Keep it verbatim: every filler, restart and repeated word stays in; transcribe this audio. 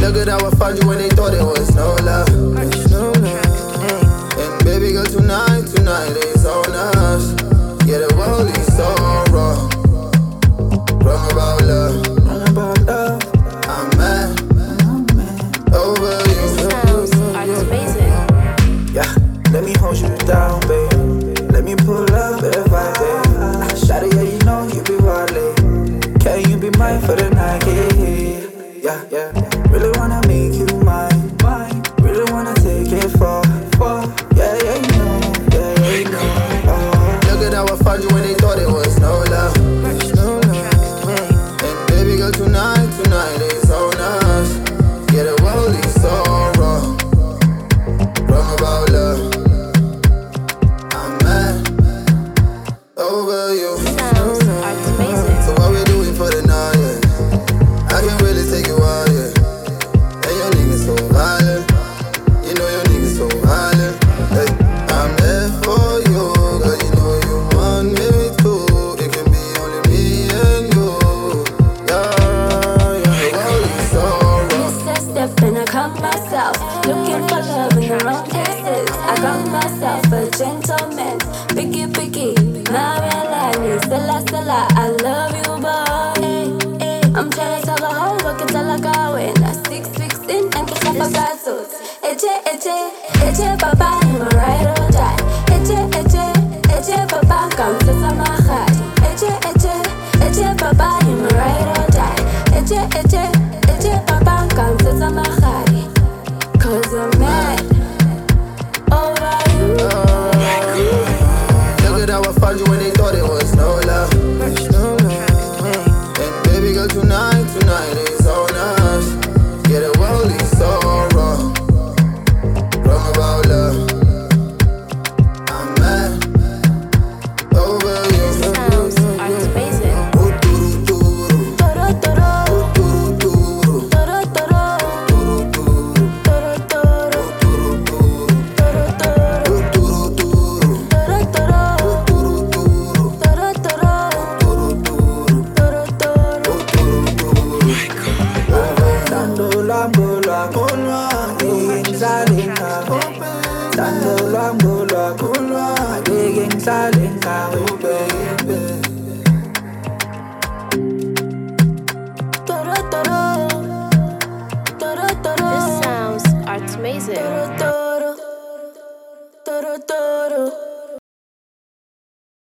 Look at how I found you when they thought it was no love. It's no love. And baby girl, tonight, tonight is on us. Yeah, the world is so wrong. Wrong about love. Wrong about love. I'm mad over you. It's amazing. Yeah, let me hold you down, babe. Let me pull up if I babe. Shawty, yeah, you know you be wildin'. Can you be mine for the night? Yeah, yeah, yeah. Really wanna make you mine, mine. Really wanna take it far, far. Yeah, yeah, you know, yeah, yeah, you know. Oh. Look at how I found you when they thought it was no love. It's no love. And baby girl, tonight, tonight is on us. Yeah, the world is so wrong. Wrong about love. I'm mad over you. Sounds it's amazing. So what we doing for the night? Yeah? I can really take you out, yeah. And your niggas so violent. You know your niggas so violent. Hey, I'm there for you, cause you know you want me too. It can be only me and you. Yeah, yeah, the world is so wrong. Miss that step and I caught myself looking for love in the wrong places. I got myself a gentleman, picky picky. Now I realize, Stella Stella, I love you, boy. I'm jealous of a hoe, working till I go in. I six sixteen and kiss off a guy's suits.